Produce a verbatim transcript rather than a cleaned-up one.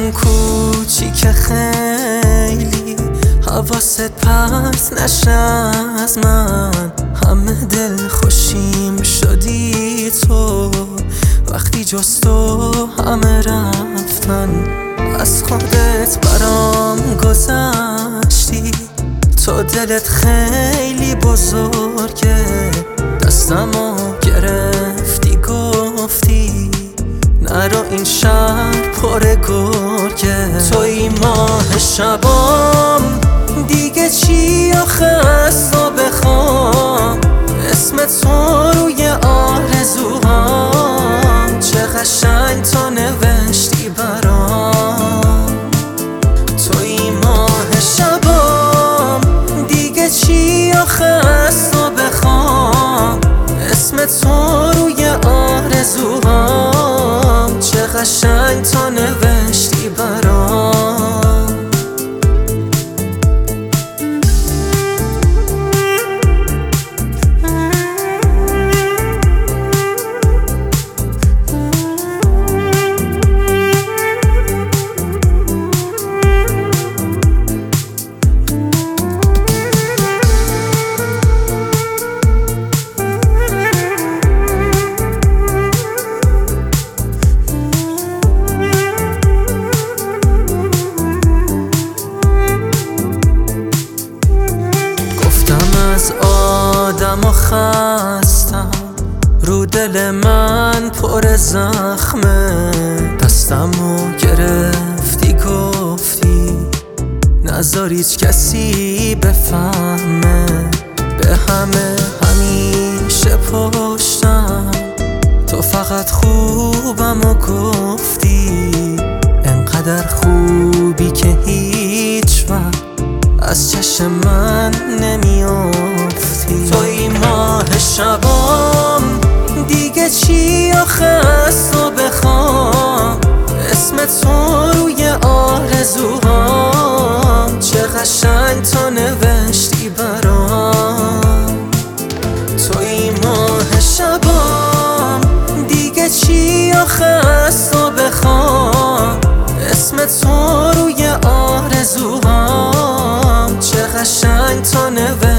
دلم کوچیک خیلی، حواست پرت نشه از من. همه دل خوشیم شدی تو، وقتی جز تو همه رفتن. از خودت برام گذشتی، تو دلت خیلی بزرگه. دستمو گرفتی گفتی نرو این شهر پر گرگه. توی ماه شبام دیگه چی آخه از تو بخوام؟ اسم تو روی آرزوهام، چه قشنگ تو نوشتی برام. توی ماه شبام دیگه چی آخه از تو بخوام؟ اسم تو روی آرزوهام، چه قشنگ تو نوشتی برام. از آدم و خستم، رو دل من پر زخمه. دستمو گرفتی گفتی نذار هیچ کسی بفهمه. به همه همیشه پشتم، تو فقط خوبم و گفتی. انقدر خوبی که هیچ وقت از چشم من نمیافتی. توی ماه شبام دیگه چی آخه از تو بخوام؟ اسم تو روی آرزوهام، چه قشنگ تو نوشتی برام. توی ماه شبام دیگه چی آخه از تو بخوام؟ اسم تو روی آرزوهام، چه قشنگ تو نوشتی